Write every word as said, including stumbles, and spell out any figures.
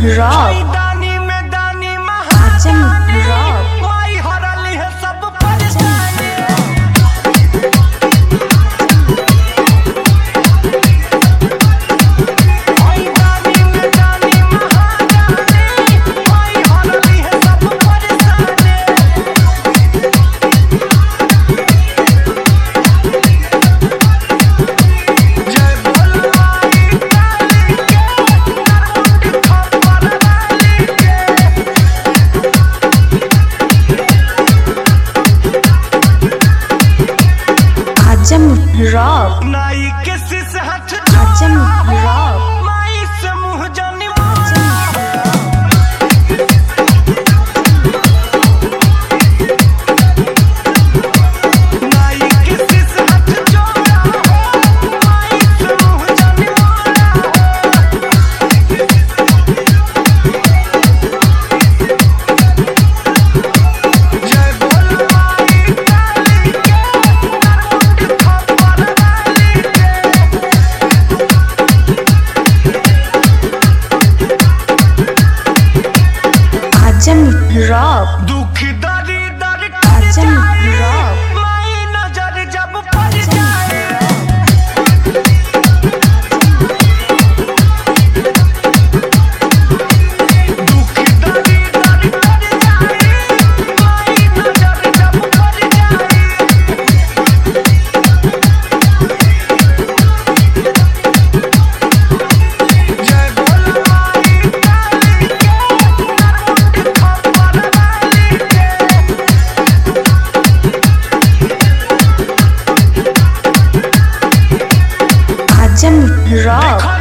Rock दानी में दानी आजम रॉक माई हरली है सब परेशानी। माई दानी में दानी महारानी माई हरली है सब परेशानी। जय बोल माई काली के नरमुंड खबर वाली के। आजम रॉक नाई के सिस हट आजम रॉक माई से मुँह जानी मोरा। नाई के सिस हट चोरा हो माई से मुँह जानी मोरा। जय बोल माई काली के नरमुंड खबर वाली के। आजम रॉक दुख दरी दर आजम रॉक माई नजर जब पड़ जाए। दुख दरी दर पड़ जाए माई नजर जब पड़ जाए। जय बोल माई काली के नरमुंड खबर वाली के। आजम रॉक